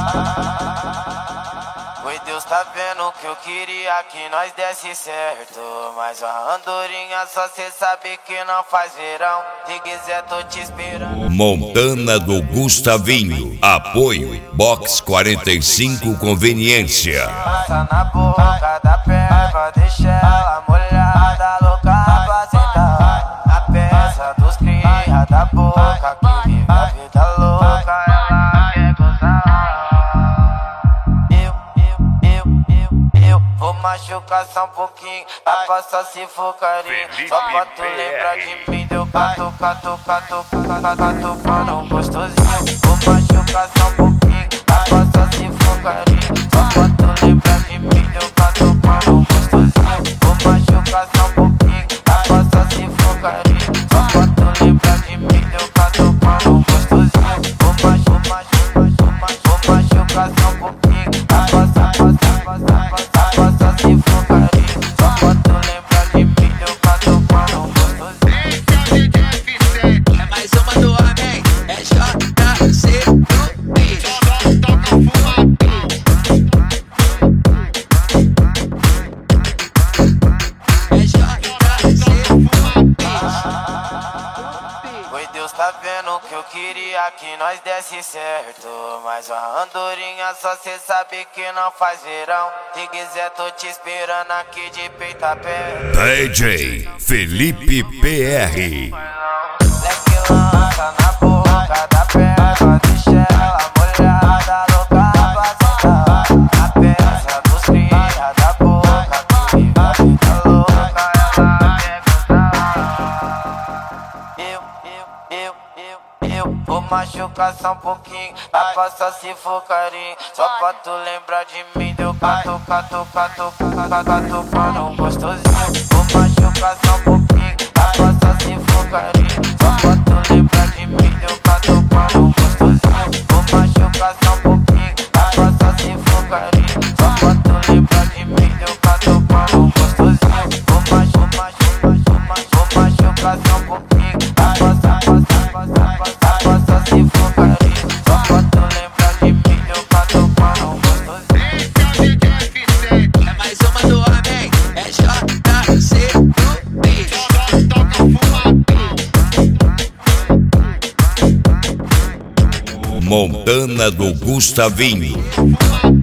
Oi, Deus tá vendo que eu queria que nós desse certo, mas a andorinha só cê sabe que não faz verão. Se quiser tô te esperando. Montana do Gustavinho. Apoio Box 45 Conveniência. Passa na boca da perva, deixa ela molhada, louca pra sentar na peça dos cria da boca que vive a vida louca, ela quer gozar. Eu vou machucar só um pouquinho, dá só se for carinho. Só pra tu lembrar de mim, deu catucando gostosinho. Vou machucar só um pouquinho, dá só se for carinho. Só pra tu lembrar de mim, deu catucando gostosinho. Vou machucar só um pouquinho, dá só se for carinho. Só pra tu lembrar de mim, deu catucando gostosinho. Vou machucar só um pouquinho, dá só se for carinho. Só pra tu lembrar de mim, deu catucando gostosinho. É mais uma do homem, é JC do beat. Oi, Deus tá vendo que eu queria que nós desse certo, mas a andorinha só cê sabe que não faz verão. Se quiser tô te esperando aqui de peito aberto. DJ Felipe PR. Leque lança na boca da perva, deixa ela molhada, louca pra sentar na peça dos cria da boca que vive a vida louca, ela quer gozar. Eu vou machucar só um pouquinho, dá só se for carinho. Só pra tu lembrar de mim, deu catucando gostosinho. Vou machucar só um pouquinho, dá só se for carinho. Só pra tu lembrar de mim, deu catucando gostosinho. Vou machucar só um pouquinho, dá só se for carinho. Só pra tu lembrar de mim, deu catucando gostosinho. Vou machucar só um pouquinho, dá só se for carinho. Só pra tu lembrar de mim, deu catucando gostosinho. É mais uma do homem, é JC do beat. Montana do Gustavinho.